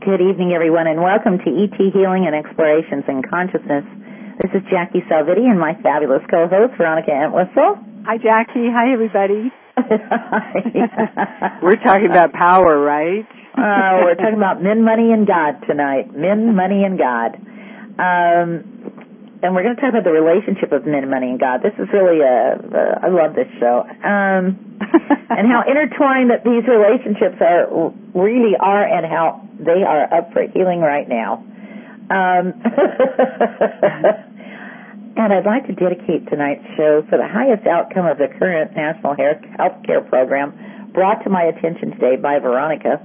Good evening, everyone, and welcome to ET Healing and Explorations in Consciousness. This is Jackie Salviti and my fabulous co-host, Veronica Entwistle. Hi, Jackie. Hi, everybody. We're talking about power, right? We're talking about men, money, and God tonight. Men, money, and God. And we're going to talk about the relationship of men, money, and God. This is really I love this show. And how intertwined that these relationships really are, and how they are up for healing right now. And I'd like to dedicate tonight's show for the highest outcome of the current National Health Care Program, brought to my attention today by Veronica.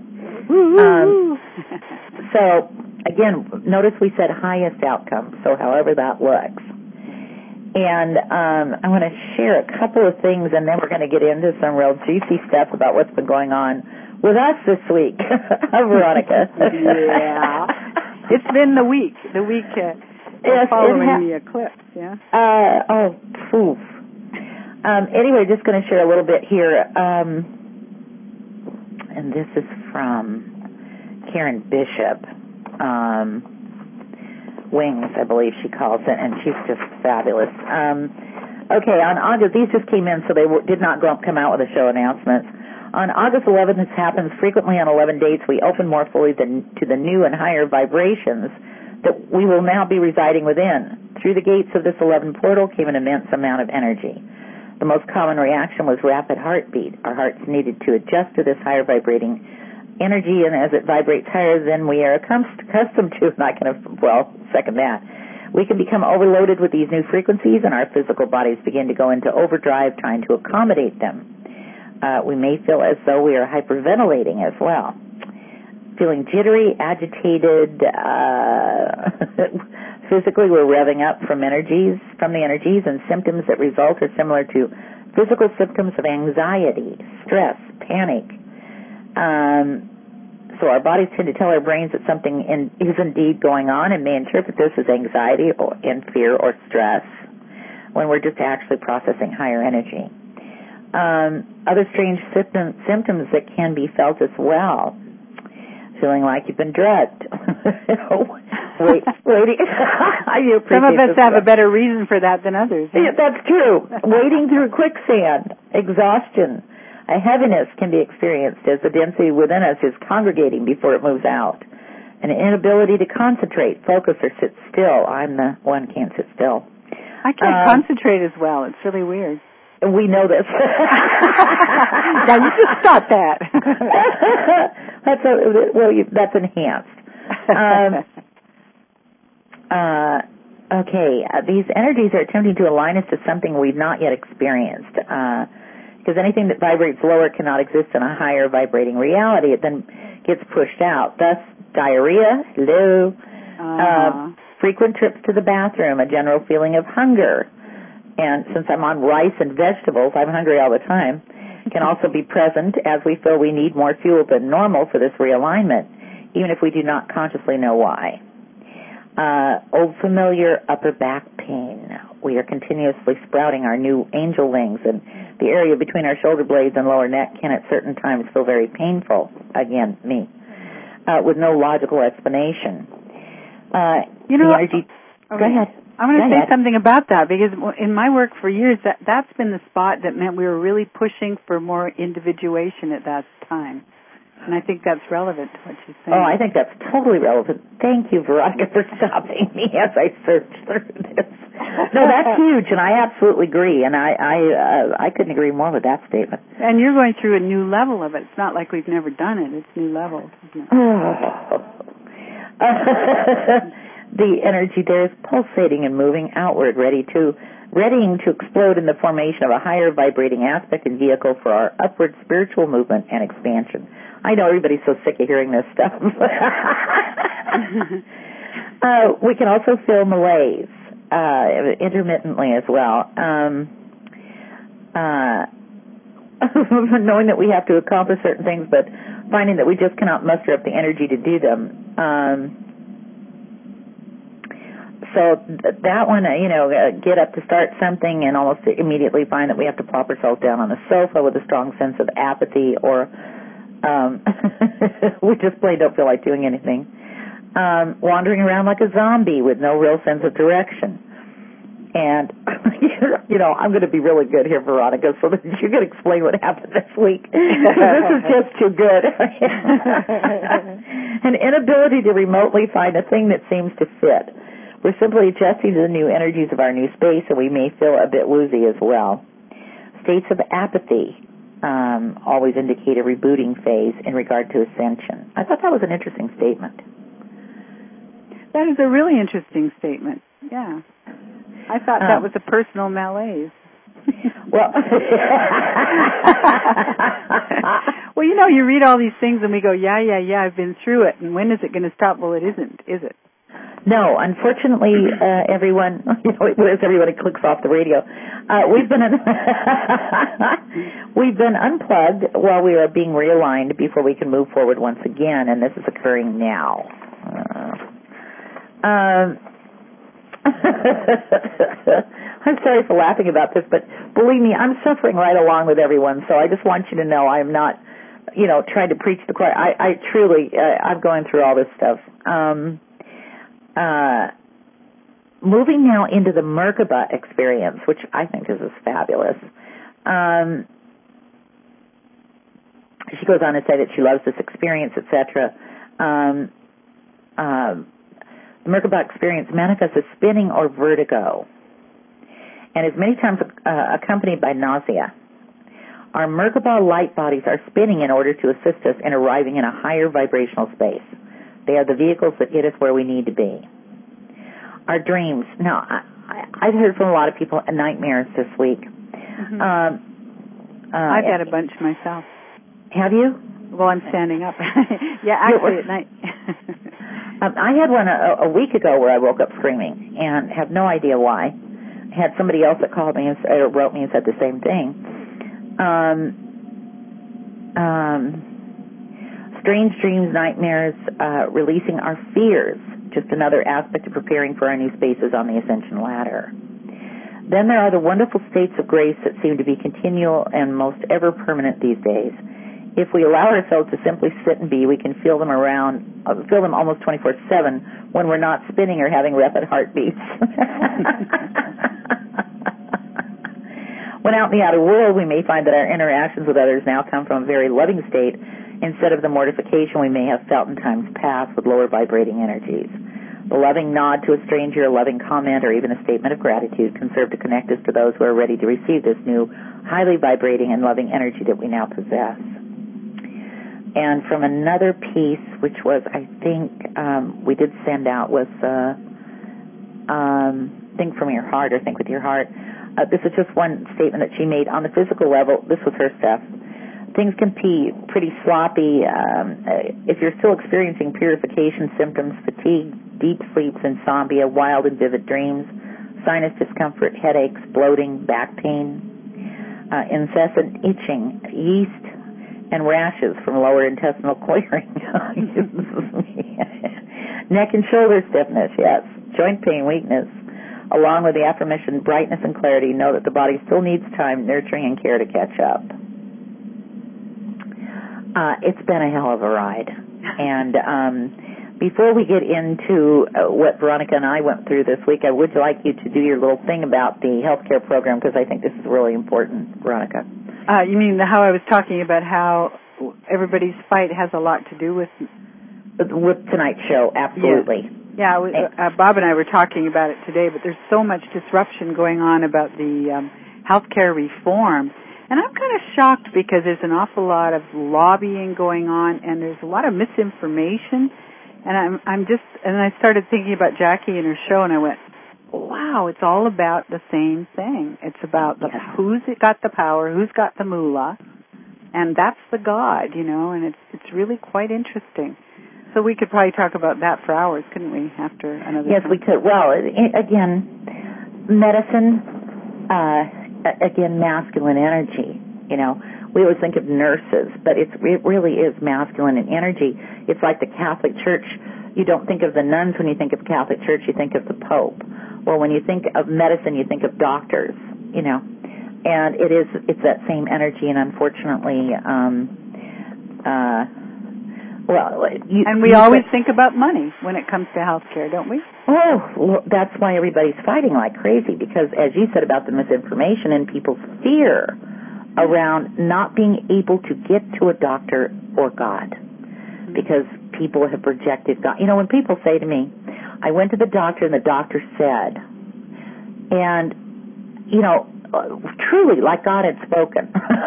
So, again, notice we said highest outcome, so however that looks. And I want to share a couple of things, and then we're going to get into some real juicy stuff about what's been going on with us this week, Veronica. Yeah. It's been the week following the eclipse, yeah? Anyway, just going to share a little bit here. And this is from Karen Bishop. Wings, I believe she calls it, and she's just fabulous. Okay, on August, these just came in, so they did not come out with the show announcements. On August 11th, this happens frequently on 11 dates, we open more fully to the new and higher vibrations that we will now be residing within. Through the gates of this 11 portal came an immense amount of energy. The most common reaction was rapid heartbeat. Our hearts needed to adjust to this higher vibrating energy, and as it vibrates higher than we are accustomed to, and I can, second that, we can become overloaded with these new frequencies, and our physical bodies begin to go into overdrive trying to accommodate them. We may feel as though we are hyperventilating as well. Feeling jittery, agitated, physically we're revving up from the energies, and symptoms that result are similar to physical symptoms of anxiety, stress, panic. So our bodies tend to tell our brains that something is indeed going on, and may interpret this as anxiety and fear or stress when we're just actually processing higher energy. Other strange symptoms that can be felt as well. Feeling like you've been drugged. Waiting. Some of us have a better reason for that than others. Yeah, that's true. Wading through quicksand, exhaustion. A heaviness can be experienced as the density within us is congregating before it moves out. An inability to concentrate, focus, or sit still. I'm the one who can't sit still. I can't concentrate as well. It's really weird. We know this. Now you just stop that. That's enhanced. Okay, these energies are attempting to align us to something we've not yet experienced. Because anything that vibrates lower cannot exist in a higher vibrating reality. It then gets pushed out. Thus, diarrhea, frequent trips to the bathroom, a general feeling of hunger. And since I'm on rice and vegetables, I'm hungry all the time, can also be present as we feel we need more fuel than normal for this realignment, even if we do not consciously know why. Old familiar upper back pain. We are continuously sprouting our new angel wings, and the area between our shoulder blades and lower neck can at certain times feel very painful. Again, me. With no logical explanation. Go ahead. I want to say something about that, because in my work for years, that's been the spot that meant we were really pushing for more individuation at that time. And I think that's relevant to what you're saying. Oh, I think that's totally relevant. Thank you, Veronica, for stopping me as I searched through this. No, that's huge, and I absolutely agree, and I couldn't agree more with that statement. And you're going through a new level of it. It's not like we've never done it. It's new levels, isn't it? The energy there is pulsating and moving outward, readying to explode in the formation of a higher vibrating aspect and vehicle for our upward spiritual movement and expansion. I know everybody's so sick of hearing this stuff. We can also feel malaise intermittently as well. Knowing that we have to accomplish certain things, but finding that we just cannot muster up the energy to do them. So that one, get up to start something and almost immediately find that we have to plop ourselves down on the sofa with a strong sense of apathy, or we just plain don't feel like doing anything. wandering around like a zombie with no real sense of direction. And, I'm going to be really good here, Veronica, so that you can explain what happened this week. This is just too good. An inability to remotely find a thing that seems to fit. We're simply adjusting to the new energies of our new space, and we may feel a bit woozy as well. States of apathy always indicate a rebooting phase in regard to ascension. I thought that was an interesting statement. That is a really interesting statement, yeah. I thought that was a personal malaise. Well, well, you read all these things and we go, yeah, I've been through it, and when is it going to stop? Well, it isn't, is it? No, unfortunately, everyone, as everybody clicks off the radio, we've been unplugged while we are being realigned before we can move forward once again, and this is occurring now. I'm sorry for laughing about this, but believe me, I'm suffering right along with everyone, so I just want you to know I am not, trying to preach the choir. I truly, I'm going through all this stuff. Moving now into the Merkaba experience, which I think is fabulous. She goes on to say that she loves this experience, etc. The Merkaba experience manifests as spinning or vertigo, and is many times accompanied by nausea. Our Merkaba light bodies are spinning in order to assist us in arriving in a higher vibrational space. They are the vehicles that get us where we need to be. Our dreams. Now, I've heard from a lot of people nightmares this week. Mm-hmm. I've had a bunch myself. Have you? Well, I'm standing up. Yeah, actually at night. I had one a week ago where I woke up screaming and have no idea why. I had somebody else that called me and wrote me and said the same thing. Strange dreams, nightmares, releasing our fears, just another aspect of preparing for our new spaces on the ascension ladder. Then there are the wonderful states of grace that seem to be continual and most ever permanent these days. If we allow ourselves to simply sit and be, we can feel them almost 24/7 when we're not spinning or having rapid heartbeats. When out in the outer world, we may find that our interactions with others now come from a very loving state instead of the mortification we may have felt in times past with lower vibrating energies. The loving nod to a stranger, a loving comment, or even a statement of gratitude can serve to connect us to those who are ready to receive this new, highly vibrating and loving energy that we now possess. And from another piece, which was, I think, we did send out, was Think from Your Heart, or Think with Your Heart. This is just one statement that she made. On the physical level, this was her stuff. Things can be pretty sloppy. If you're still experiencing purification symptoms, fatigue, deep sleeps, insomnia, wild and vivid dreams, sinus discomfort, headaches, bloating, back pain, incessant itching, yeast, and rashes from lower intestinal clearing. Neck and shoulder stiffness, yes. Joint pain, weakness. Along with the aforementioned brightness and clarity, know that the body still needs time, nurturing, and care to catch up. It's been a hell of a ride. And before we get into what Veronica and I went through this week, I would like you to do your little thing about the healthcare program, because I think this is really important, Veronica. You mean how I was talking about how everybody's fight has a lot to do with tonight's show? Absolutely. Yeah, Bob and I were talking about it today, but there's so much disruption going on about the healthcare reform. And I'm kind of shocked because there's an awful lot of lobbying going on, and there's a lot of misinformation. And and I started thinking about Jackie and her show, and I went, wow, it's all about the same thing. It's about who's got the power, who's got the moolah, and that's the God, and it's really quite interesting. So we could probably talk about that for hours, couldn't we, after another Yes, time? we could. Well, again, medicine, again, masculine energy, We always think of nurses, but it really is masculine in energy. It's like the Catholic Church. You don't think of the nuns when you think of Catholic Church, you think of the Pope. Well, when you think of medicine, you think of doctors, And it's that same energy, and unfortunately, Well, and we always think about money when it comes to health care, don't we? Oh, that's why everybody's fighting like crazy, because as you said about the misinformation and people's fear around not being able to get to a doctor or God, because people have projected God. You know, when people say to me, I went to the doctor and the doctor said, and, you know, truly like God had spoken.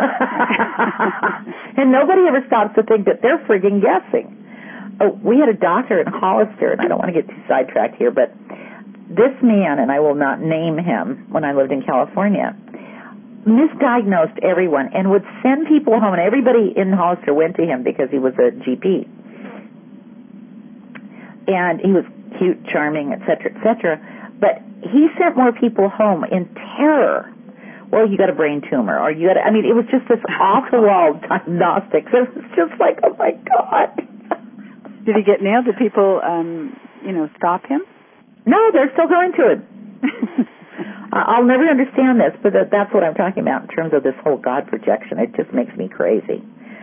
And nobody ever stops to think that they're frigging guessing. Oh, we had a doctor in Hollister, and I don't want to get too sidetracked here, but this man, and I will not name him, when I lived in California, misdiagnosed everyone and would send people home, and everybody in Hollister went to him because he was a GP. And he was cute, charming, et cetera, but he sent more people home in terror. Well, you got a brain tumor, or you got I mean, it was just this off-the-wall diagnostics. It was just like, oh, my God. Did he get nailed? Did people, stop him? No, they're still going to it. I'll never understand this, but that's what I'm talking about in terms of this whole God projection. It just makes me crazy.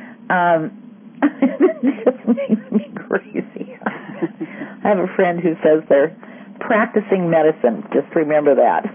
It just makes me crazy. I have a friend who says they're practicing medicine. Just remember that.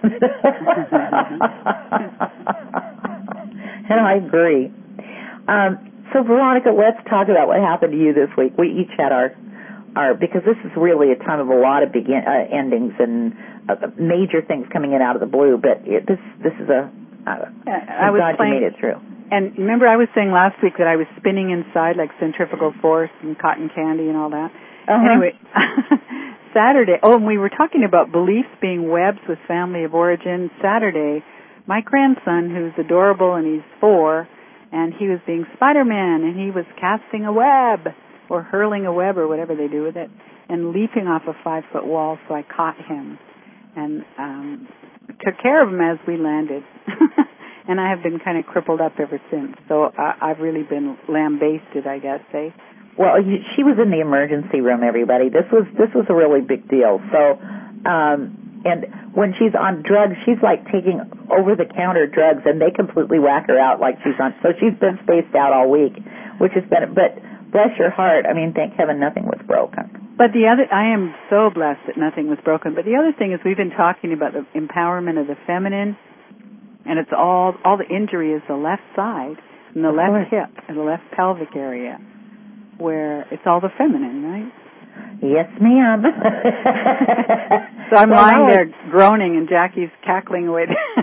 And I agree. So, Veronica, let's talk about what happened to you this week. We each had our because this is really a time of a lot of endings and major things coming in out of the blue. But this is God you made it through. And remember, I was saying last week that I was spinning inside like centrifugal force and cotton candy and all that. Anyway, Saturday. Oh, and we were talking about beliefs being webs with family of origin. Saturday, my grandson, who's adorable and he's 4. And he was being Spider-Man, and he was casting a web, or hurling a web, or whatever they do with it, and leaping off a 5-foot wall, so I caught him and took care of him as we landed. And I have been kind of crippled up ever since, so I've really been lambasted, I guess, eh? Well, she was in the emergency room, everybody. This was a really big deal. So, and when she's on drugs, she's like taking over-the-counter drugs, and they completely whack her out like she's on. So she's been spaced out all week, which has been. But bless your heart, I mean, thank heaven nothing was broken. But I am so blessed that nothing was broken. But the other thing is, we've been talking about the empowerment of the feminine, and it's all the injury is the left side and the left hip and the left pelvic area, where it's all the feminine, right? Yes, ma'am. So I'm lying there groaning, and Jackie's cackling away.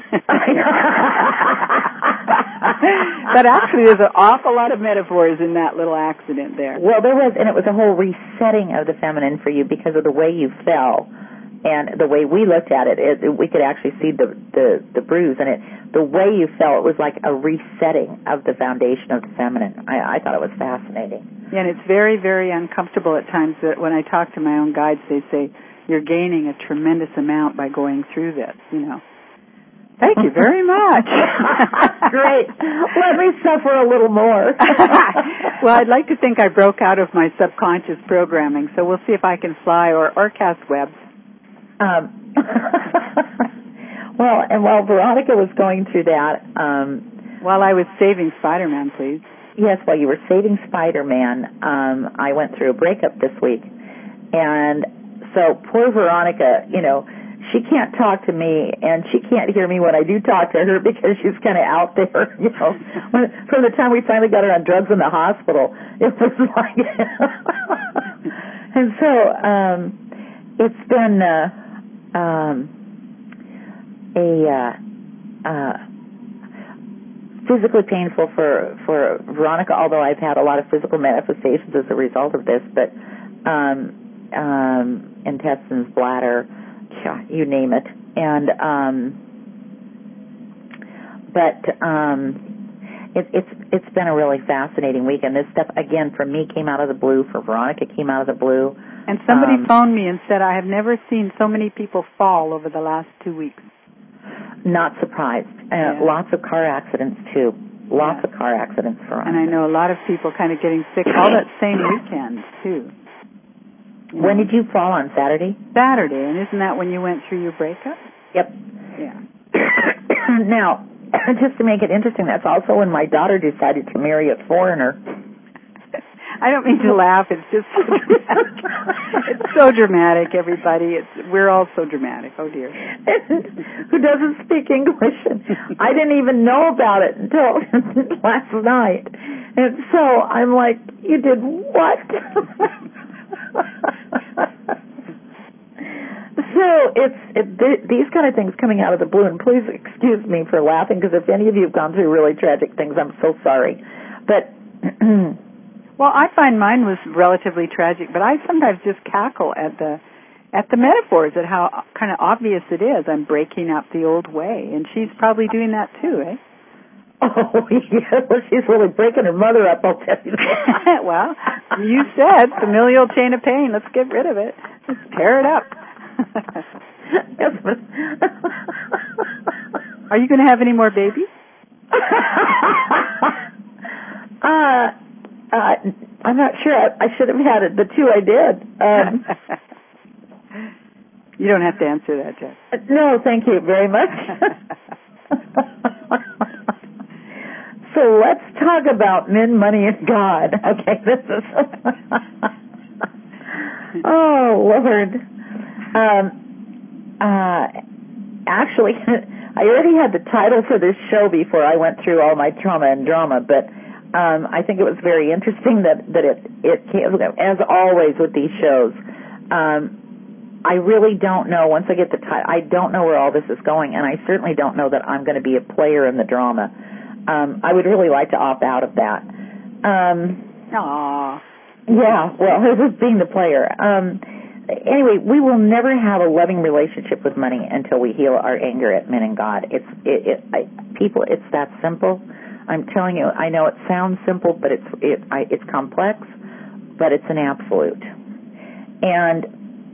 But actually, there's an awful lot of metaphors in that little accident there. Well, there was, and it was a whole resetting of the feminine for you because of the way you fell. And the way we looked at it, we could actually see the bruise, and the way you fell, it was like a resetting of the foundation of the feminine. I thought it was fascinating. Yeah, and it's very, very uncomfortable at times. That when I talk to my own guides, they say, you're gaining a tremendous amount by going through this, Thank you very much. Great. Let me suffer a little more. Well, I'd like to think I broke out of my subconscious programming, so we'll see if I can fly or cast webs. Well, and while Veronica was going through that... while I was saving Spider-Man, please. Yes, while you were saving Spider-Man, I went through a breakup this week. And so poor Veronica, she can't talk to me, and she can't hear me when I do talk to her because she's kind of out there, From the time we finally got her on drugs in the hospital, it was like... And so it's been... physically painful for Veronica, although I've had a lot of physical manifestations as a result of this, but intestines, bladder, you name it. And it's been a really fascinating week, and this stuff again for me came out of the blue, for Veronica came out of the blue. And somebody phoned me and said, I have never seen so many people fall over the last 2 weeks. Not surprised. Lots of car accidents, too. Lots of car accidents, Veronica. And I know a lot of people kind of getting sick all that same weekend, too. When did you fall on Saturday? Saturday, and isn't that when you went through your breakup? Yep. Yeah. Now, just to make it interesting, that's also when my daughter decided to marry a foreigner. I don't mean to laugh. It's just so dramatic. It's so dramatic, everybody. We're all so dramatic. Oh, dear. Who doesn't speak English? I didn't even know about it until last night. And so I'm like, you did what? So these kind of things coming out of the blue, and please excuse me for laughing, because if any of you have gone through really tragic things, I'm so sorry. But well, I find mine was relatively tragic, but I sometimes just cackle at the metaphors, at how kind of obvious it is. I'm breaking up the old way, and she's probably doing that too, eh? Oh, yeah, well, she's really breaking her mother up, I'll tell you that. Well, you said familial chain of pain. Let's get rid of it. Let's tear it up. Are you going to have any more babies? I'm not sure. I should have had it. The two I did. You don't have to answer that, Jess. No, thank you very much. So let's talk about men, money, and God. Okay, this is... Oh, Lord. Actually, I already had the title for this show before I went through all my trauma and drama, but I think it was very interesting that it came, as always with these shows. I really don't know, once I get the title, I don't know where all this is going, and I certainly don't know that I'm going to be a player in the drama. I would really like to opt out of that. Aww. Yeah, well, this is being the player. Anyway, we will never have a loving relationship with money until we heal our anger at men and God. People, it's that simple. I'm telling you, I know it sounds simple, but it's complex, but it's an absolute. And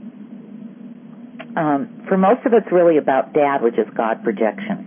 for most of it's really about dad, which is God projection.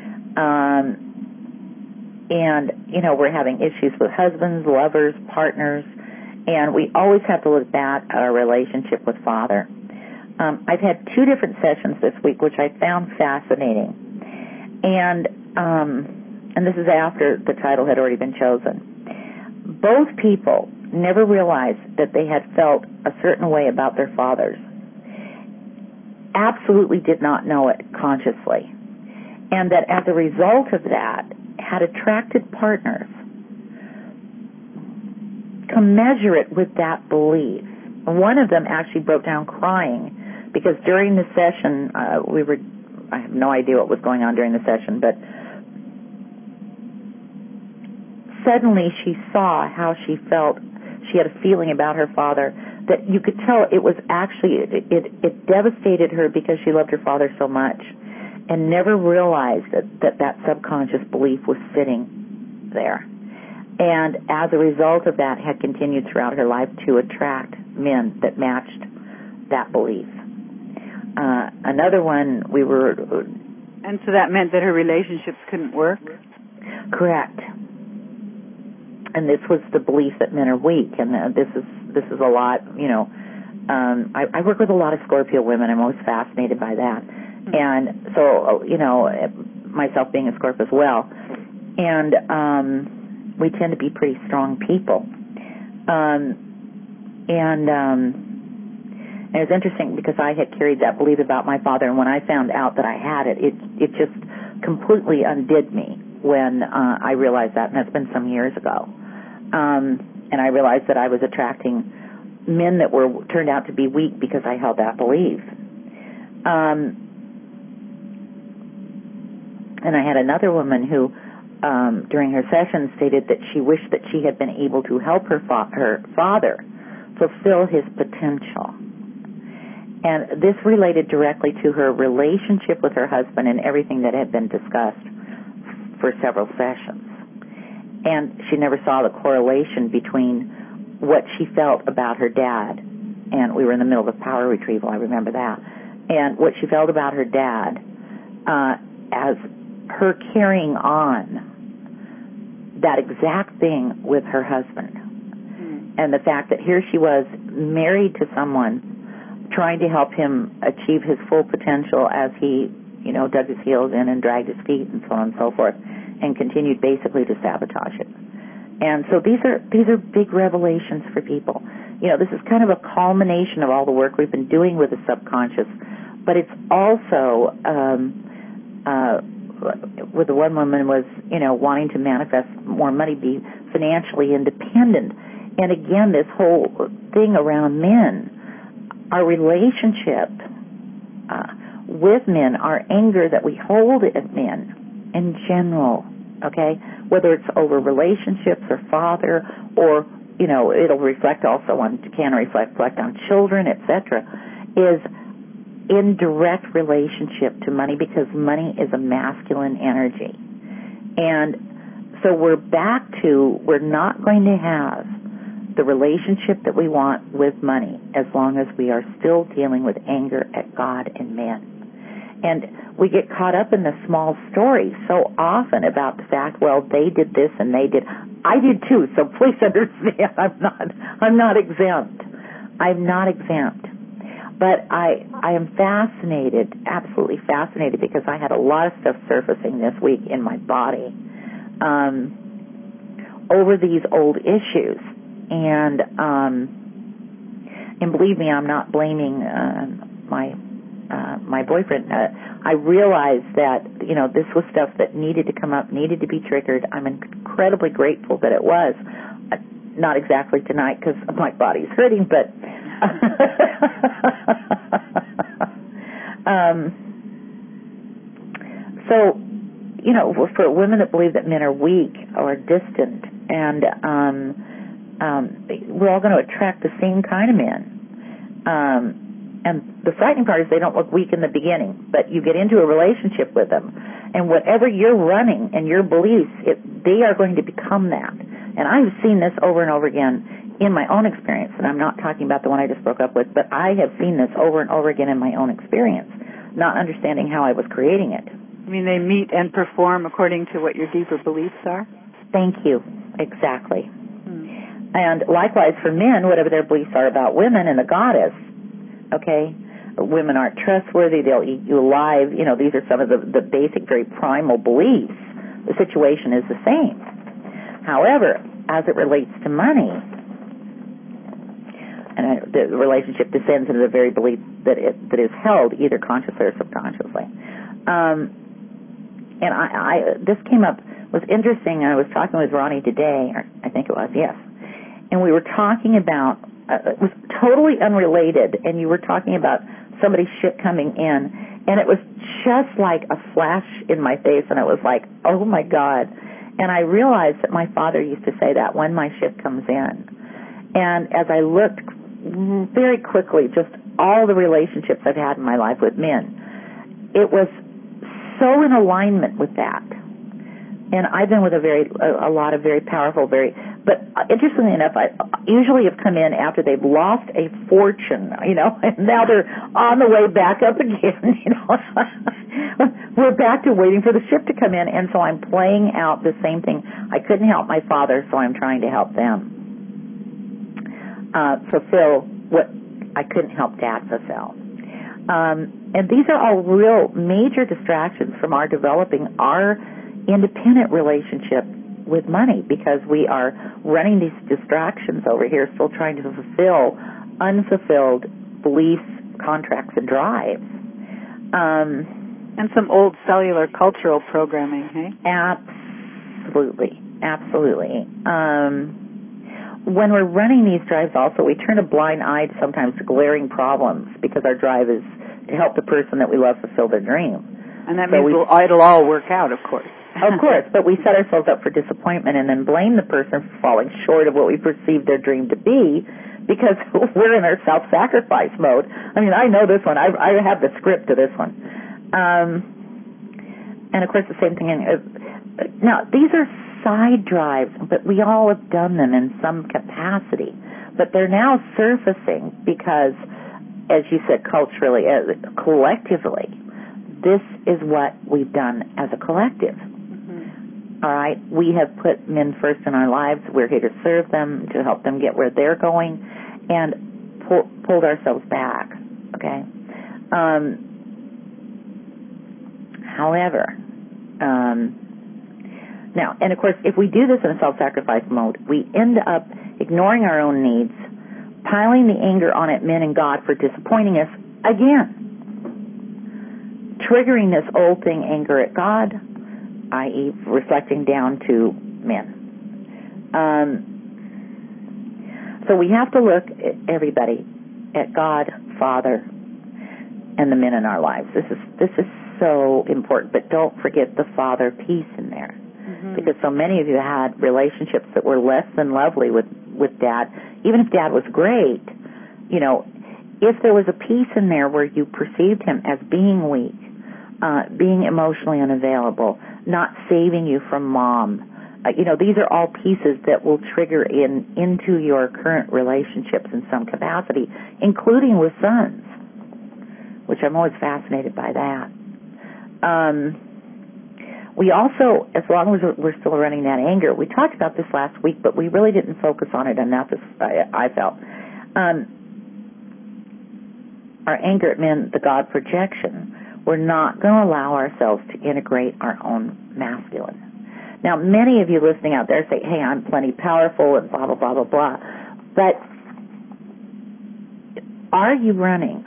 And, we're having issues with husbands, lovers, partners, and we always have to look back at our relationship with Father. I've had 2 different sessions this week, which I found fascinating. And this is after the title had already been chosen. Both people never realized that they had felt a certain way about their fathers. Absolutely did not know it consciously. And that as a result of that, had attracted partners commensurate with that belief. One of them actually broke down crying because during the session, I have no idea what was going on during the session, but suddenly she saw how she felt. She had a feeling about her father that you could tell it was actually, it devastated her because she loved her father so much and never realized that subconscious belief was sitting there. And as a result of that, had continued throughout her life to attract men that matched that belief. Another one, and so that meant that her relationships couldn't work? Correct. And this was the belief that men are weak, and this is a lot, I work with a lot of Scorpio women. I'm always fascinated by that. And so, myself being a Scorpio as well. And we tend to be pretty strong people. And it's interesting because I had carried that belief about my father, and when I found out that I had it just completely undid me when I realized that, and that's been some years ago. And I realized that I was attracting men that turned out to be weak because I held that belief. And I had another woman who, during her session, stated that she wished that she had been able to help her father fulfill his potential. And this related directly to her relationship with her husband and everything that had been discussed for several sessions. And she never saw the correlation between what she felt about her dad, and we were in the middle of a power retrieval, I remember that, and what she felt about her dad as her carrying on that exact thing with her husband. And the fact that here she was married to someone trying to help him achieve his full potential as he, dug his heels in and dragged his feet and so on and so forth, and continued basically to sabotage it. And so these are big revelations for people. You know, this is kind of a culmination of all the work we've been doing with the subconscious, but it's also with the one woman was, you know, wanting to manifest more money, be financially independent. And again, this whole thing around men, our relationship with men, our anger that we hold at men in general, okay, whether it's over relationships or father, or, you know, it'll reflect also on, reflect on children, etc., is in direct relationship to money, because money is a masculine energy. And so we're not going to have the relationship that we want with money as long as we are still dealing with anger at God and men. And we get caught up in the small stories so often about the fact, well, they did this and they did. I did too, so please understand, I'm not exempt. I'm not exempt. But I am fascinated, absolutely fascinated, because I had a lot of stuff surfacing this week in my body over these old issues. And believe me, I'm not blaming my boyfriend. I realized that, you know, this was stuff that needed to come up, needed to be triggered. I'm incredibly grateful that it was. Not exactly tonight, because my body's hurting, but so, you know, for women that believe that men are weak or distant, and we're all going to attract the same kind of men. And the frightening part is they don't look weak in the beginning, but you get into a relationship with them, and whatever you're running and your beliefs, they are going to become that. And I've seen this over and over again in my own experience, and I'm not talking about the one I just broke up with, but I have seen this over and over again in my own experience, not understanding how I was creating it. I mean, they meet and perform according to what your deeper beliefs are? Thank you. Exactly. And likewise for men, whatever their beliefs are about women and the goddess, okay, women aren't trustworthy, they'll eat you alive, you know, these are some of the basic, very primal beliefs. The situation is the same. However, as it relates to money, and the relationship descends into the very belief that is held either consciously or subconsciously. And this came up, was interesting. I was talking with Ronnie today, or I think it was, yes. And we were talking about, it was totally unrelated, and you were talking about somebody's ship coming in, and it was just like a flash in my face, and it was like, oh my God. And I realized that my father used to say that, when my ship comes in. And as I looked very quickly, just all the relationships I've had in my life with men, it was so in alignment with that. And I've been with a lot of very powerful, but interestingly enough, I usually have come in after they've lost a fortune, you know, and now they're on the way back up again, you know. We're back to waiting for the ship to come in, and so I'm playing out the same thing. I couldn't help my father, so I'm trying to help them fulfill what I couldn't help Dad fulfill. And these are all real major distractions from our developing our independent relationship with money, because we are running these distractions over here, still trying to fulfill unfulfilled beliefs, contracts, and drives. And some old cellular cultural programming, hey? Absolutely. Absolutely. When we're running these drives also, we turn a blind eye sometimes to glaring problems, because our drive is to help the person that we love fulfill their dream. And that means it'll all work out, of course. Of course, but we set ourselves up for disappointment and then blame the person for falling short of what we perceive their dream to be, because we're in our self-sacrifice mode. I mean, I know this one. I have the script to this one. And, of course, the same thing. Now, these are side drives, but we all have done them in some capacity. But they're now surfacing because, as you said, culturally, collectively, this is what we've done as a collective. All right, we have put men first in our lives. We're here to serve them, to help them get where they're going, and pulled ourselves back. Okay. However, Now, and of course, if we do this in a self-sacrifice mode, we end up ignoring our own needs, piling the anger on at men and God for disappointing us again, triggering this old thing, anger at God, i.e. reflecting down to men. So we have to look, everybody, at God, Father, and the men in our lives. This is so important, but don't forget the Father piece in there. Mm-hmm. Because so many of you had relationships that were less than lovely with Dad. Even if Dad was great, you know, if there was a piece in there where you perceived him as being weak, being emotionally unavailable, not saving you from Mom, you know, these are all pieces that will trigger into your current relationships in some capacity, including with sons, which I'm always fascinated by that. We also, as long as we're still running that anger, we talked about this last week, but we really didn't focus on it enough, I felt. Our anger at men, the God projection, we're not going to allow ourselves to integrate our own masculine. Now, many of you listening out there say, hey, I'm plenty powerful and blah, blah, blah, blah, blah. But are you running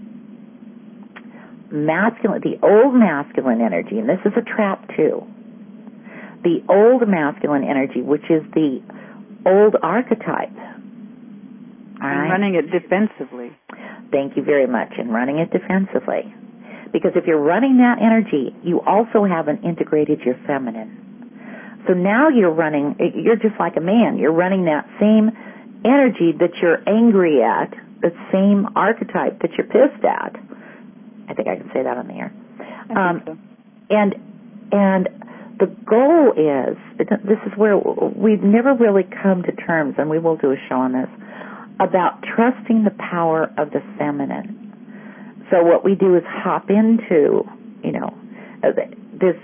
masculine, the old masculine energy, and this is a trap too, the old masculine energy, which is the old archetype. All right? And running it defensively. Thank you very much, and running it defensively. Because if you're running that energy, you also haven't integrated your feminine. So now you're just like a man. You're running that same energy that you're angry at, the same archetype that you're pissed at. I think I can say that on the air. I think so. And the goal is, this is where we've never really come to terms, and we will do a show on this, about trusting the power of the feminine. So what we do is hop into, you know, this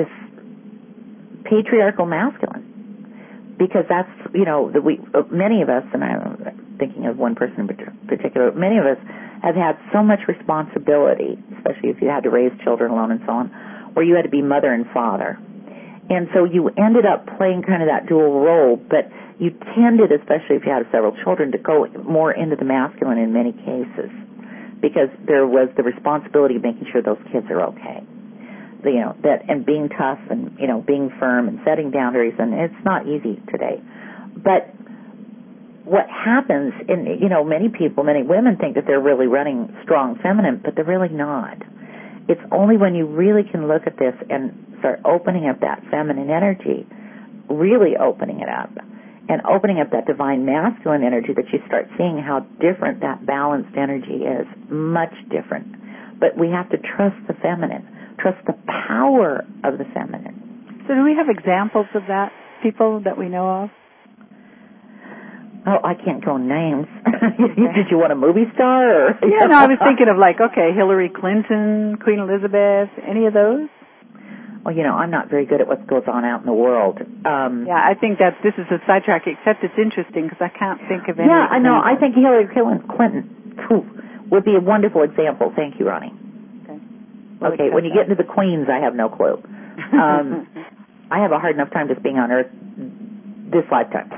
patriarchal masculine, because that's, you know, many of us, and I'm thinking of one person in particular, many of us have had so much responsibility, especially if you had to raise children alone and so on, where you had to be mother and father. And so you ended up playing kind of that dual role, but you tended, especially if you had several children, to go more into the masculine in many cases, because there was the responsibility of making sure those kids are okay. You know, and being tough and, you know, being firm and setting boundaries, and it's not easy today. But what happens, you know, many women think that they're really running strong feminine, but they're really not. It's only when you really can look at this and start opening up that feminine energy, really opening it up, and opening up that divine masculine energy, that you start seeing how different that balanced energy is, much different. But we have to trust the feminine, trust the power of the feminine. So do we have examples of that, people that we know of? Oh, I can't go names. Did you want a movie star? Or? Yeah, no, I was thinking of Hillary Clinton, Queen Elizabeth, any of those? Well, you know, I'm not very good at what goes on out in the world. Yeah, I think that this is a sidetrack, except it's interesting because I can't think of any. Yeah, I know. I think Hillary Clinton would be a wonderful example. Thank you, Ronnie. Okay, when you get into the queens, I have no clue. I have a hard enough time just being on Earth this lifetime.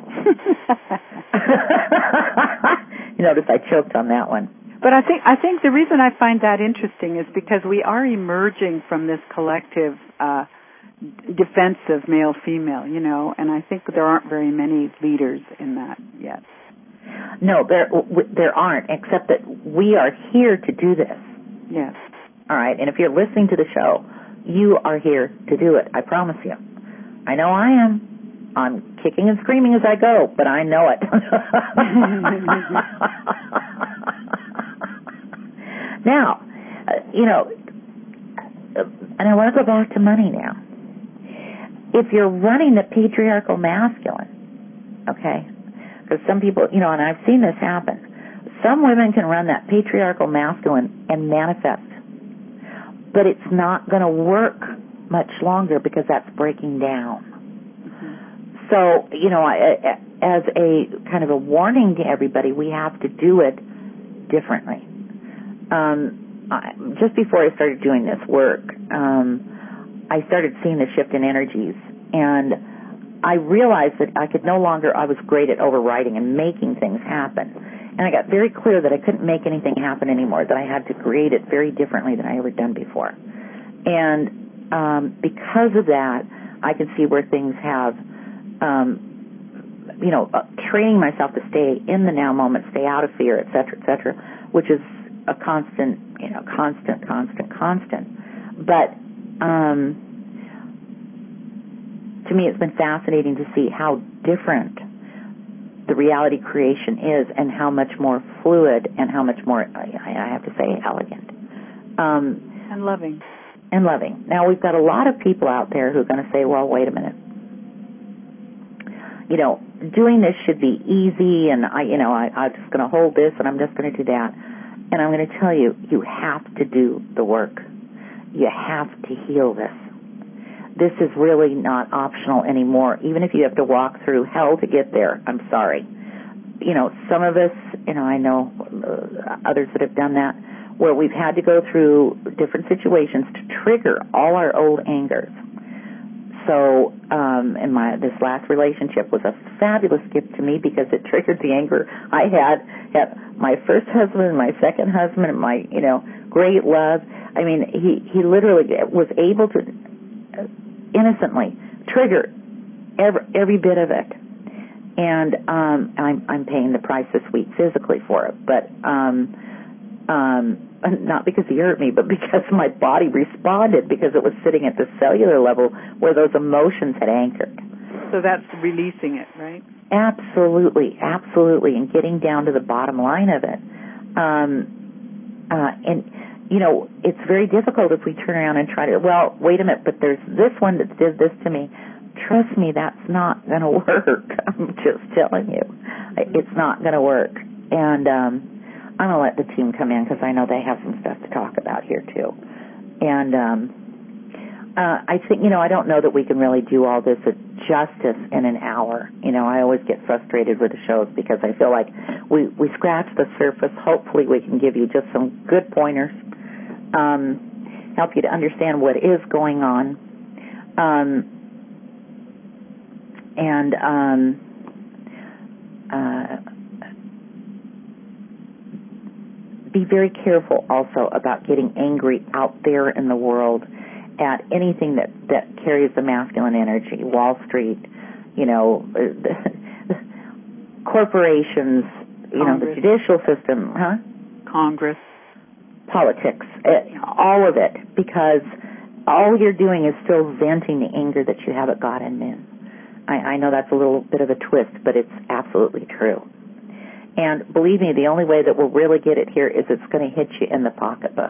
You notice I choked on that one. But I think the reason I find that interesting is because we are emerging from this collective defensive male-female, you know, and I think there aren't very many leaders in that yet. No, there aren't, except that we are here to do this. Yes. All right, and if you're listening to the show, you are here to do it. I promise you. I know I am. I'm kicking and screaming as I go, but I know it. Now, you know, and I want to go back to money now. If you're running the patriarchal masculine, okay, because some people, you know, and I've seen this happen, some women can run that patriarchal masculine and manifest, but it's not going to work much longer because that's breaking down. So, you know, as a kind of a warning to everybody, we have to do it differently. Just before I started doing this work, I started seeing the shift in energies, And I realized that I was great at overriding and making things happen. And I got very clear that I couldn't make anything happen anymore, that I had to create it very differently than I ever done before. And because of that, I can see where things have, training myself to stay in the now moment, stay out of fear, et cetera, which is a constant. But to me, it's been fascinating to see how different the reality creation is, and how much more fluid, and how much more, I have to say, elegant. And loving. And loving. Now, we've got a lot of people out there who are going to say, well, wait a minute. Doing this should be easy, and I'm just going to hold this, and I'm just going to do that. And I'm going to tell you, you have to do the work. You have to heal this. This is really not optional anymore, even if you have to walk through hell to get there. I'm sorry. Some of us, I know others that have done that, where we've had to go through different situations to trigger all our old angers. So, this last relationship was a fabulous gift to me because it triggered the anger I had at my first husband and my second husband and my, great love. I mean, he literally was able to innocently trigger every bit of it. And, I'm paying the price this week physically for it, but, not because he hurt me, but because my body responded, because it was sitting at the cellular level where those emotions had anchored. So that's releasing it, right? Absolutely, and getting down to the bottom line of it. It's very difficult if we turn around and try to, well, wait a minute, but there's this one that did this to me. Trust me, that's not going to work. I'm just telling you. It's not going to work. And, I'm going to let the team come in because I know they have some stuff to talk about here, too. And I think, I don't know that we can really do all this justice in an hour. I always get frustrated with the shows because I feel like we scratch the surface. Hopefully we can give you just some good pointers, help you to understand what is going on. Be very careful also about getting angry out there in the world at anything that carries the masculine energy. Wall Street, corporations, the judicial system, Congress, politics, all of it, because all you're doing is still venting the anger that you have at God and men. I know that's a little bit of a twist, but it's absolutely true. And believe me, the only way that we'll really get it here is it's going to hit you in the pocketbook.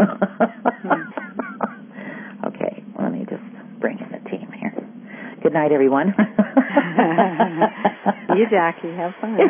Okay, let me just bring in the team here. Good night, everyone. You, Jackie, have fun.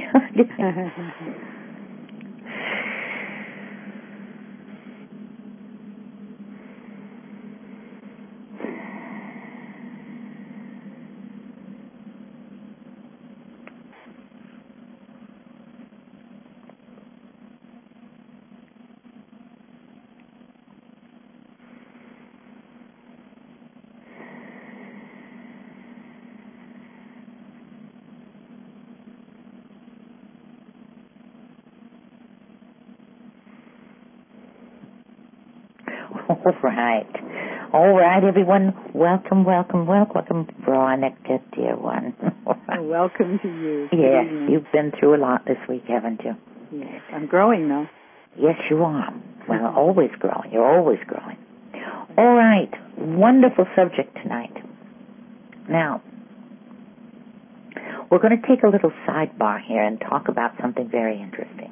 All right, everyone. Welcome, Veronica, dear one. Welcome to you. Yes, you've been through a lot this week, haven't you? Yes, I'm growing, though. Yes, you are. Well, always growing. You're always growing. All right, wonderful subject tonight. Now, we're going to take a little sidebar here and talk about something very interesting.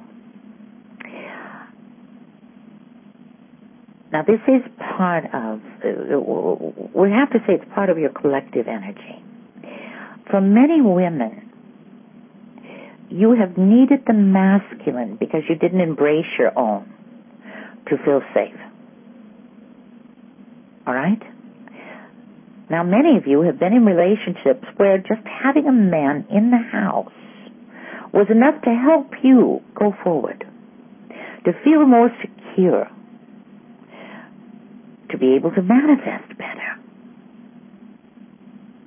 Now, this is part of, we have to say it's part of your collective energy. For many women, you have needed the masculine because you didn't embrace your own to feel safe. All right? Now, many of you have been in relationships where just having a man in the house was enough to help you go forward, to feel more secure, to be able to manifest better.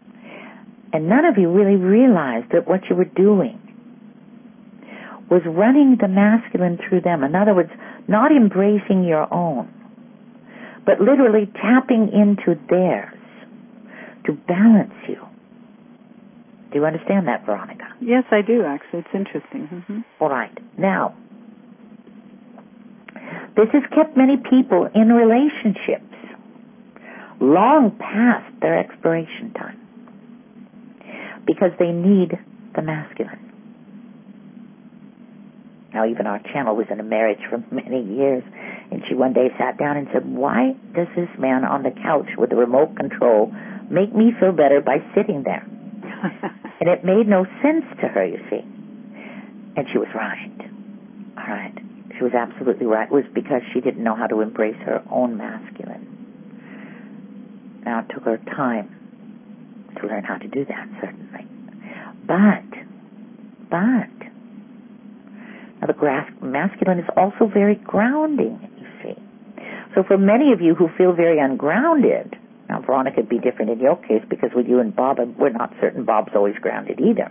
And none of you really realized that what you were doing was running the masculine through them. In other words, not embracing your own, but literally tapping into theirs to balance you. Do you understand that, Veronica? Yes, I do, actually. It's interesting. Mm-hmm. All right. Now, this has kept many people in relationships long past their expiration time because they need the masculine. Now, even our channel was in a marriage for many years, and she one day sat down and said, why does this man on the couch with the remote control make me feel better by sitting there? And it made no sense to her, you see. And she was right. All right. She was absolutely right. It was because she didn't know how to embrace her own masculine. Now, it took her time to learn how to do that, certainly. But, now the masculine is also very grounding, you see. So for many of you who feel very ungrounded, now Veronica would be different in your case because with you and Bob, we're not certain Bob's always grounded either.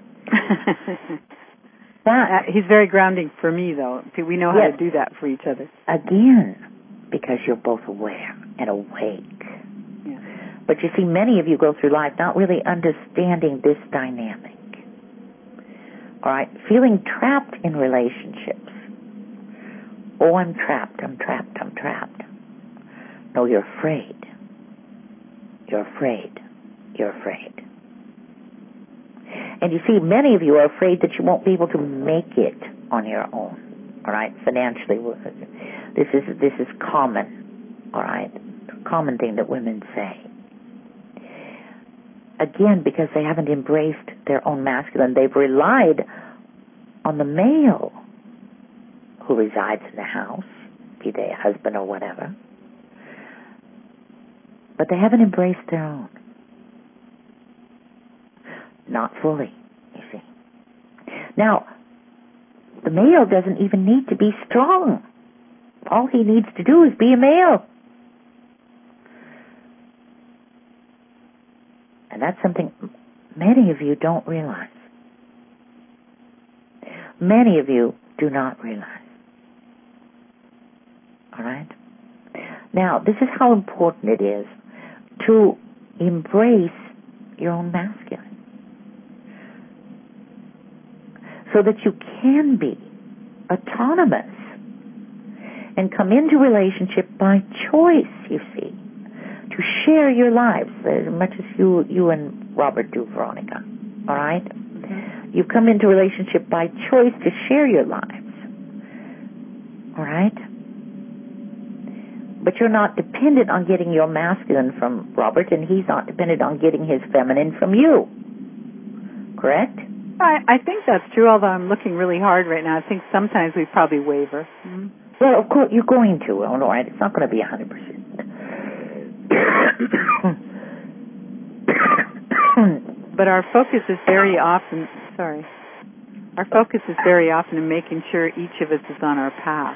He's very grounding for me, though. We know how to do that for each other. Again, because you're both aware and awake. Yeah. But you see, many of you go through life not really understanding this dynamic. All right? Feeling trapped in relationships. Oh, I'm trapped. No, you're afraid. You're afraid. And you see, many of you are afraid that you won't be able to make it on your own. All right? Financially, this is common. All right? A common thing that women say. Again, because they haven't embraced their own masculine, they've relied on the male who resides in the house, be they a husband or whatever, but they haven't embraced their own. Not fully, you see. Now, the male doesn't even need to be strong. All he needs to do is be a male. And that's something many of you don't realize. Many of you do not realize. All right? Now, this is how important it is to embrace your own masculine so that you can be autonomous and come into relationship by choice, you see, to share your lives as much as you and Robert do, Veronica. All right? Mm-hmm. You come into relationship by choice to share your lives. All right? But you're not dependent on getting your masculine from Robert, and he's not dependent on getting his feminine from you. Correct? I think that's true, although I'm looking really hard right now. I think sometimes we probably waver. Mm-hmm. Well, of course, you're going to, all right? It's not going to be 100%. But our focus is very often, in making sure each of us is on our path.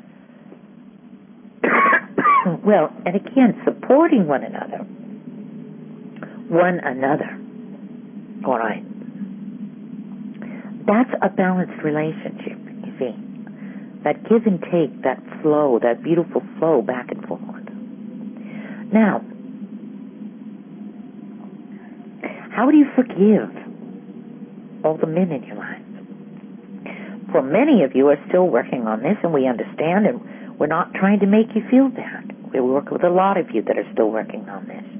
Well, and again, supporting one another. All right. That's a balanced relationship, you see. That give and take, that flow, that beautiful flow back and forth. Now, how do you forgive all the men in your life? For many of you are still working on this, and we understand, and we're not trying to make you feel bad. We work with a lot of you that are still working on this.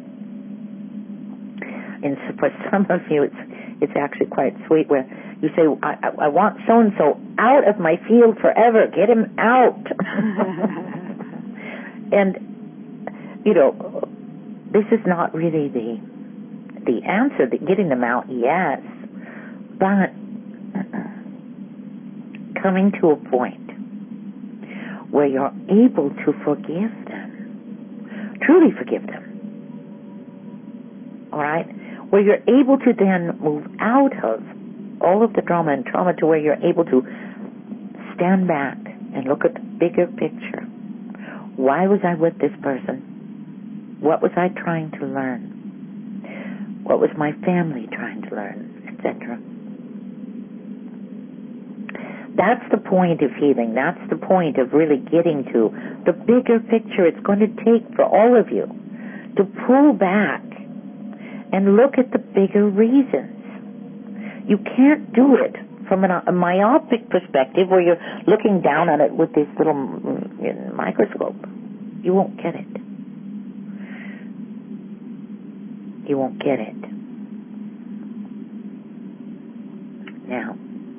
And so for some of you, it's actually quite sweet where you say, I want so-and-so out of my field forever. Get him out. And, you know, this is not really the answer, that getting them out, yes, but coming to a point where you're able to forgive them, truly forgive them, all right, where you're able to then move out of all of the drama and trauma to where you're able to stand back and look at the bigger picture. Why was I with this person? What was I trying to learn? What was my family trying to learn, etc.? That's the point of healing. That's the point of really getting to the bigger picture it's going to take for all of you to pull back and look at the bigger reasons. You can't do it from a myopic perspective where you're looking down on it with this little microscope. You won't get it. You won't get it. Now,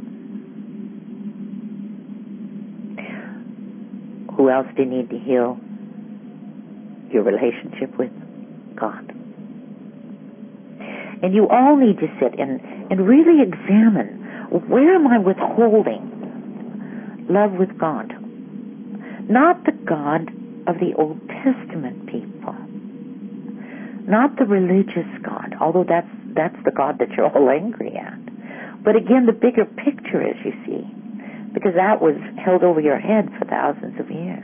who else do you need to heal? Your relationship with God. And you all need to sit and really examine, where am I withholding love with God? Not the God of the Old Testament people. Not the religious God, although that's the God that you're all angry at. But again, the bigger picture, as you see, because that was held over your head for thousands of years.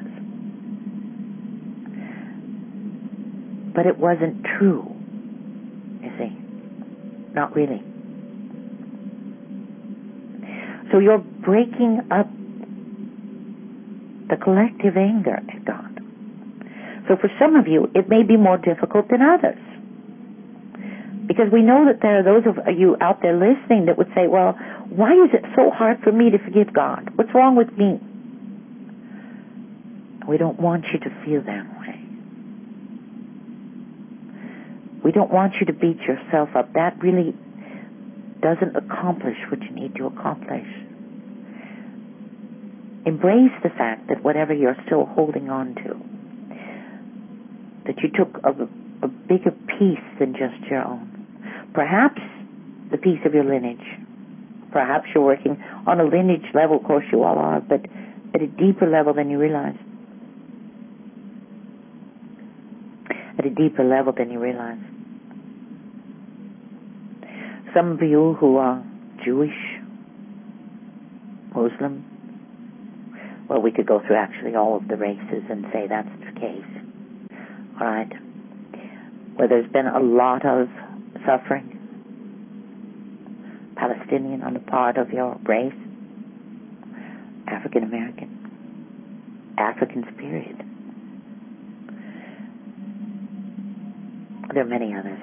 But it wasn't true, you see. Not really. So you're breaking up the collective anger at God. So for some of you, it may be more difficult than others. Because we know that there are those of you out there listening that would say, well, why is it so hard for me to forgive God? What's wrong with me? We don't want you to feel that way. We don't want you to beat yourself up. That really doesn't accomplish what you need to accomplish. Embrace the fact that whatever you're still holding on to, that you took a bigger piece than just your own. Perhaps the piece of your lineage. Perhaps you're working on a lineage level, of course you all are, but at a deeper level than you realize. At a deeper level than you realize. Some of you who are Jewish, Muslim, well, we could go through actually all of the races and say that's the case. All right? Where there's been a lot of suffering, Palestinian on the part of your race, African American, Africans, period. There are many others.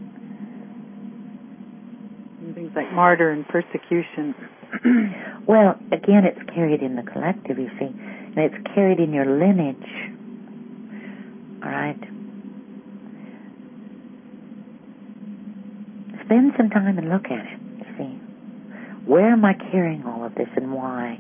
Things like martyr and persecution. Well, again, it's carried in the collective, you see, and it's carried in your lineage. All right? Spend some time and look at it, you see. Where am I carrying all of this and why?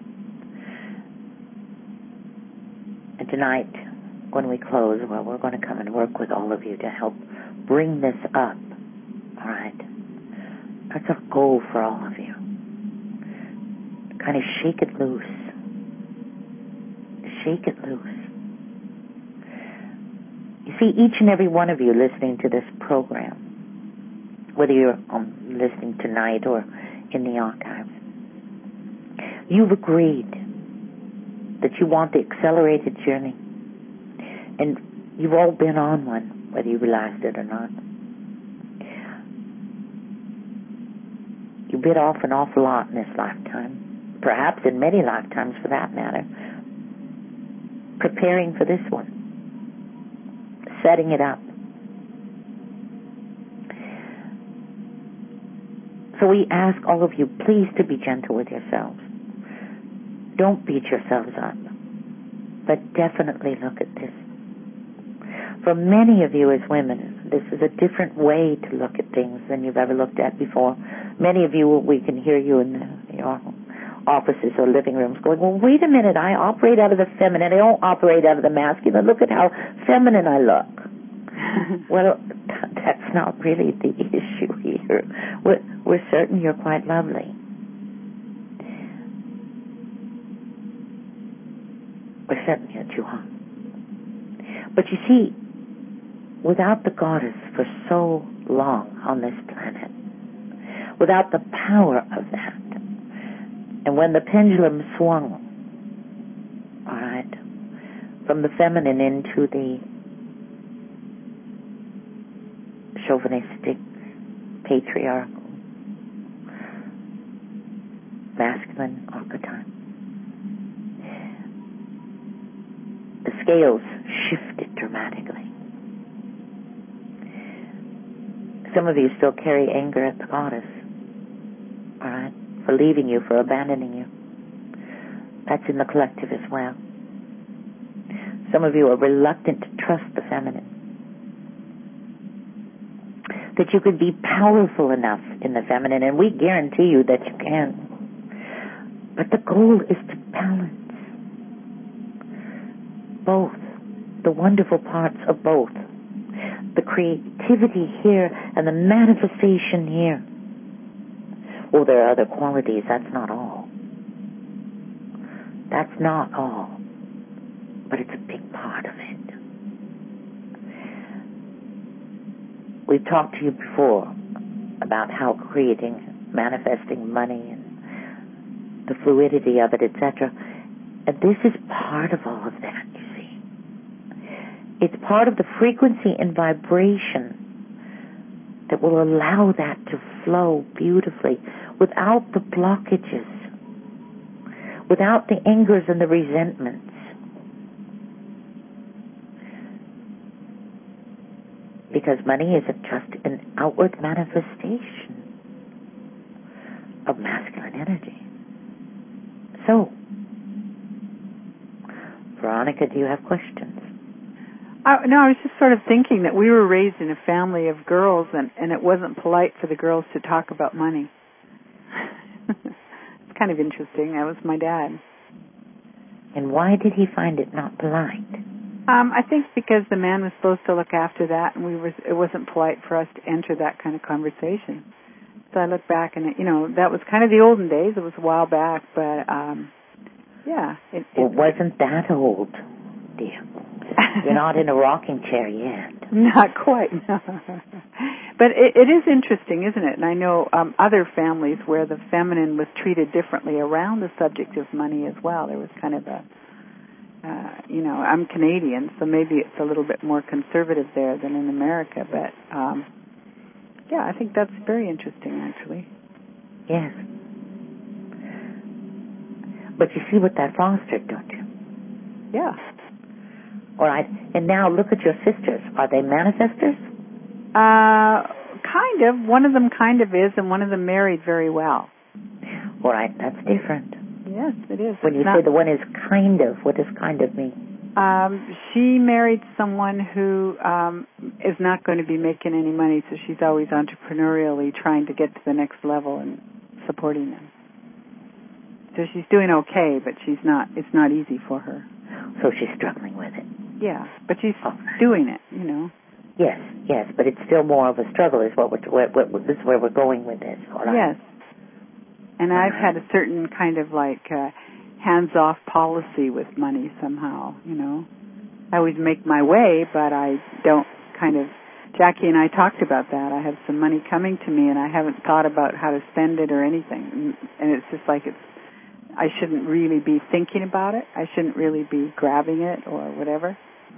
And tonight, when we close, well, we're going to come and work with all of you to help bring this up. All right? That's our goal for all of you. Kind of shake it loose. Shake it loose. You see, each and every one of you listening to this program, whether you're listening tonight or in the archives, you've agreed that you want the accelerated journey. And you've all been on one, whether you realized it or not. You bit off an awful lot in this lifetime, perhaps in many lifetimes for that matter, preparing for this one, setting it up. So we ask all of you, please, to be gentle with yourselves. Don't beat yourselves up, but definitely look at this. For many of you as women, this is a different way to look at things than you've ever looked at before. Many of you, we can hear you in your offices or living rooms going, well, wait a minute, I operate out of the feminine. I don't operate out of the masculine. Look at how feminine I look. Well, that's not really the issue here. We're certain you're quite lovely. We're certain that you are. But you see, without the goddess for so long on this planet, without the power of that, and when the pendulum swung, all right, from the feminine into the chauvinistic, patriarchal, masculine archetype. The scales shifted dramatically. Some of you still carry anger at the goddess, all right, for leaving you, for abandoning you. That's in the collective as well. Some of you are reluctant to trust the feminine, that you could be powerful enough in the feminine, and we guarantee you that you can. But the goal is to balance both, the wonderful parts of both, the creativity here and the manifestation here. Oh, there are other qualities. That's not all. That's not all. But it's a big part of it. We've talked to you before about how creating, manifesting money and the fluidity of it, etc. And this is part of all of that, you see. It's part of the frequency and vibration that will allow that to flow beautifully without the blockages, without the angers and the resentments. Because money isn't just an outward manifestation of masculine energy. So, Veronica, do you have questions? No, I was just sort of thinking that we were raised in a family of girls, and it wasn't polite for the girls to talk about money. It's kind of interesting. That was my dad. And why did he find it not polite? I think because the man was supposed to look after that, and it wasn't polite for us to enter that kind of conversation. So I look back, and that was kind of the olden days. It was a while back, but yeah. It wasn't that old, dear. You're not in a rocking chair yet. Not quite, no. But it is interesting, isn't it? And I know other families where the feminine was treated differently around the subject of money as well. There was kind of a, I'm Canadian, so maybe it's a little bit more conservative there than in America. But, yeah, I think that's very interesting, actually. Yes. But you see what that fostered, don't you? Yeah. All right. And now look at your sisters. Are they manifestors? Kind of. One of them kind of is, and one of them married very well. All right. That's different. Yes, it is. When you say the one is kind of, what does kind of mean? She married someone who is not going to be making any money, so she's always entrepreneurially trying to get to the next level and supporting them. So she's doing okay, but it's not easy for her. So she's struggling with it. Yeah, but she's doing it, Yes, but it's still more of a struggle. Is this is where we're going with this? All right? Yes. And I've had a certain kind of hands-off policy with money somehow, I always make my way, but I don't Jackie and I talked about that. I have some money coming to me, and I haven't thought about how to spend it or anything. And it's just I shouldn't really be thinking about it. I shouldn't really be grabbing it or whatever.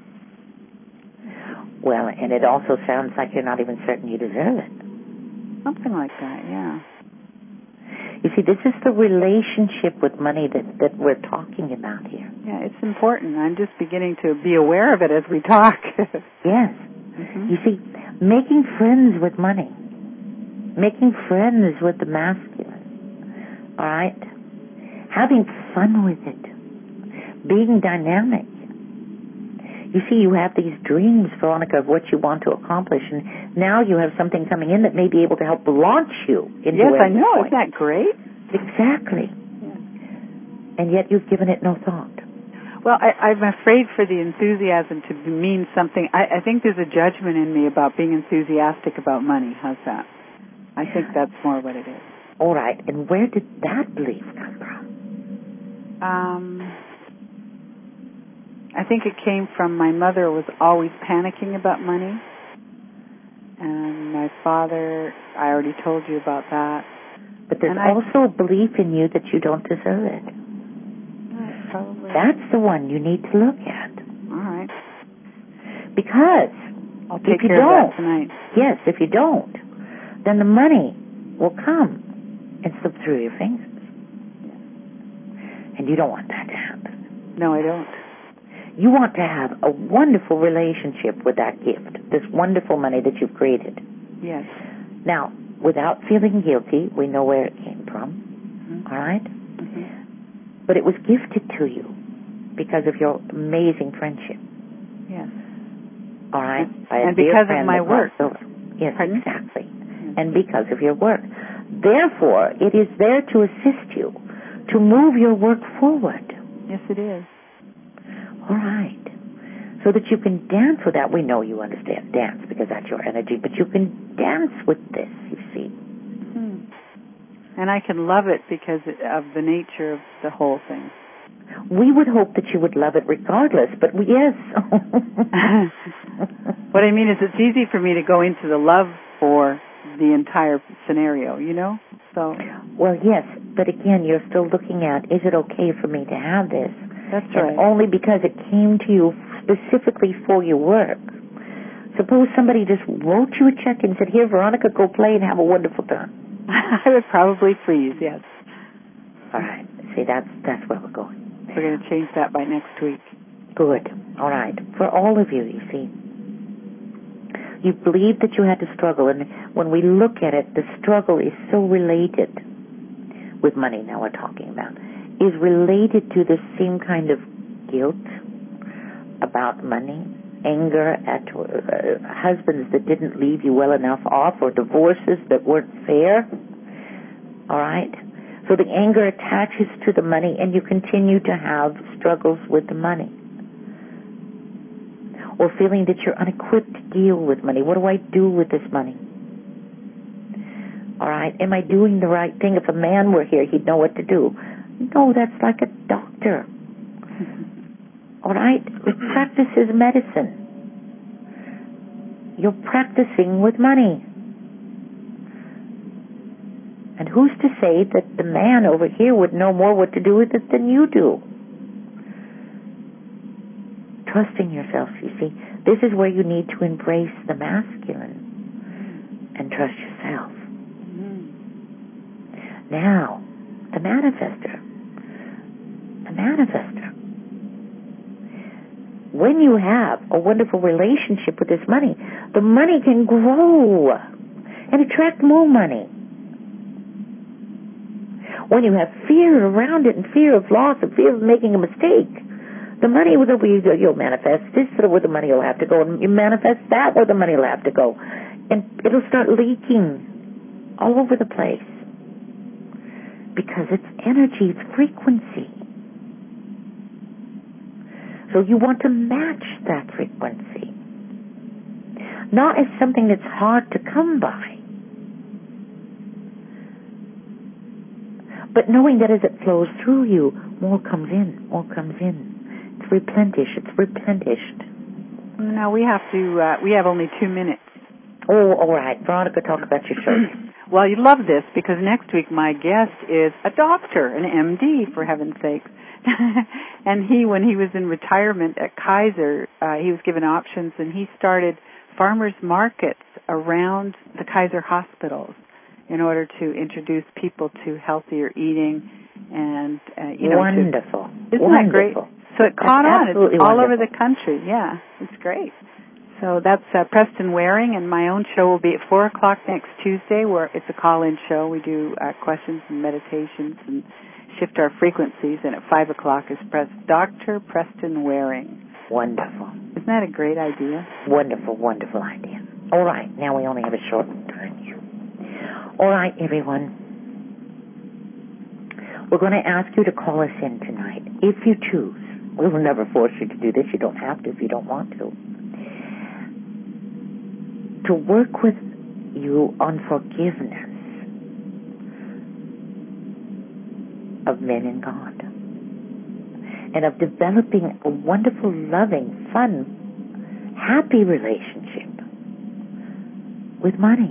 Well, and it also sounds like you're not even certain you deserve it. Something like that, yeah. You see, this is the relationship with money that we're talking about here. Yeah, it's important. I'm just beginning to be aware of it as we talk. Yes. Mm-hmm. You see, making friends with money, making friends with the masculine, all right? Having fun with it, being dynamic. You see, you have these dreams, Veronica, of what you want to accomplish, and now you have something coming in that may be able to help launch you into Yes, I know. Point. Isn't that great? Exactly. Yeah. And yet you've given it no thought. Well, I'm afraid for the enthusiasm to mean something. I think there's a judgment in me about being enthusiastic about money. How's that? I think that's more what it is. All right. And where did that belief come from? I think it came from my mother was always panicking about money. And my father, I already told you about that. But there's also a belief in you that you don't deserve it. Probably. That's the one you need to look at. All right. Because I'll take care of that tonight. Yes, if you don't, then the money will come and slip through your fingers. And you don't want that to happen. No, I don't. You want to have a wonderful relationship with that gift, this wonderful money that you've created. Yes. Now, without feeling guilty, we know where it came from, all right? But it was gifted to you because of your amazing friendship. Yes. All right? And because of my work. Yes, Pardon? exactly. And because of your work. Therefore, it is there to assist you, to move your work forward. Yes, it is. All right. So that you can dance with that. We know you understand dance because that's your energy, but you can dance with this, you see. And I can love it because of the nature of the whole thing. We would hope that you would love it regardless, but yes. What I mean is it's easy for me to go into the love for the entire scenario, you know? So. Well, yes, but again, you're still looking at, is it okay for me to have this? That's right. And only because it came to you specifically for your work. Suppose somebody just wrote you a check and said, here, Veronica, go play and have a wonderful time. I would probably freeze, yes. All right. See, that's where we're going. We're going to change that by next week. Good. All right. For all of you, you see, you believed that you had to struggle, and when we look at it, the struggle is so related with money, now we're talking about, is related to the same kind of guilt about money, anger at husbands that didn't leave you well enough off, or divorces that weren't fair. All right? So the anger attaches to the money, and you continue to have struggles with the money. Or feeling that you're unequipped to deal with money. What do I do with this money? All right, am I doing the right thing? If a man were here, he'd know what to do. No, that's like a doctor. All right, it practices medicine. You're practicing with money. And who's to say that the man over here would know more what to do with it than you do? Trusting yourself, you see. This is where you need to embrace the masculine and trust yourself. Now, the manifester. The manifester. When you have a wonderful relationship with this money, the money can grow and attract more money. When you have fear around it and fear of loss and fear of making a mistake, the money will be, you'll manifest this where the money will have to go, and you manifest that where the money will have to go. And it'll start leaking all over the place because it's energy, it's frequency. So you want to match that frequency, not as something that's hard to come by, but knowing that as it flows through you, more comes in, more comes in. It's replenished. No, we have only 2 minutes. Oh, all right. Veronica, talk about your show. Well, you love this because next week my guest is a doctor, an MD, for heaven's sakes. And when he was in retirement at Kaiser, he was given options, and he started farmers markets around the Kaiser hospitals in order to introduce people to healthier eating and, Wonderful. Isn't that great? So it caught on. It's all over the country. Yeah, it's great. So that's Preston Waring, and my own show will be at 4 o'clock next Tuesday, where it's a call-in show. We do questions and meditations and shift our frequencies, and at 5 o'clock is Dr. Preston Waring. Wonderful. Isn't that a great idea? Wonderful, wonderful idea. All right, now we only have a short time here. All right, everyone. We're going to ask you to call us in tonight, if you choose. We will never force you to do this. You don't have to if you don't want to. To work with you on forgiveness of men and God, and of developing a wonderful, loving, fun, happy relationship with money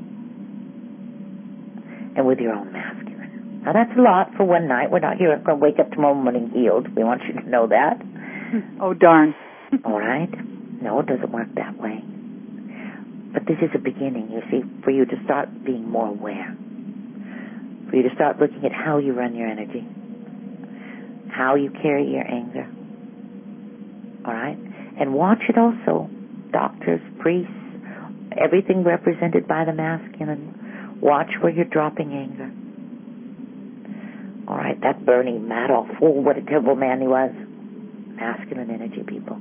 and with your own masculine. Now, that's a lot for one night. We're not here going to wake up tomorrow morning healed. We want you to know that. Oh, darn. All right? No, it doesn't work that way. But this is a beginning, you see, for you to start being more aware. For you to start looking at how you run your energy, how you carry your anger. All right? And watch it also. Doctors, priests, everything represented by the masculine. Watch where you're dropping anger. All right, that Bernie Madoff, oh, what a terrible man he was. Masculine energy, people.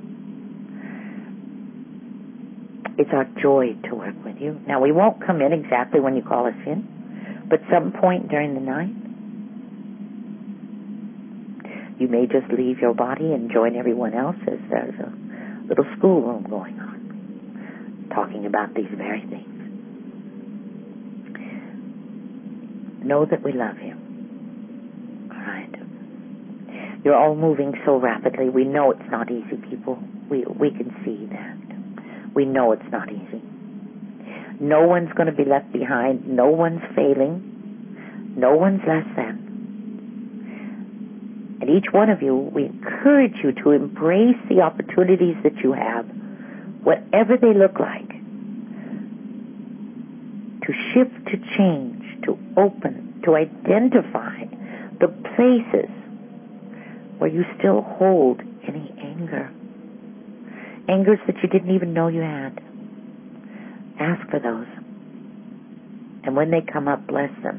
It's our joy to work with you. Now, we won't come in exactly when you call us in, but some point during the night, you may just leave your body and join everyone else as there's a little schoolroom going on, talking about these very things. Know that we love you. You're all moving so rapidly. We know it's not easy, people. We can see that. We know it's not easy. No one's going to be left behind. No one's failing. No one's less than. And each one of you, we encourage you to embrace the opportunities that you have, whatever they look like, to shift, to change, to open, to identify the places where you still hold any anger. Angers that you didn't even know you had. Ask for those. And when they come up, bless them.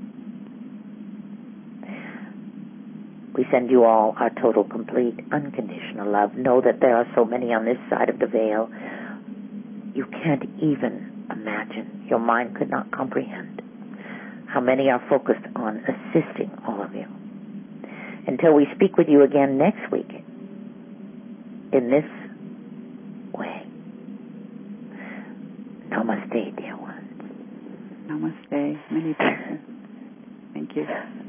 We send you all our total, complete, unconditional love. Know that there are so many on this side of the veil. You can't even imagine. Your mind could not comprehend how many are focused on assisting all of you. Until we speak with you again next week in this way. Namaste, dear ones. Namaste. Many thanks. Thank you.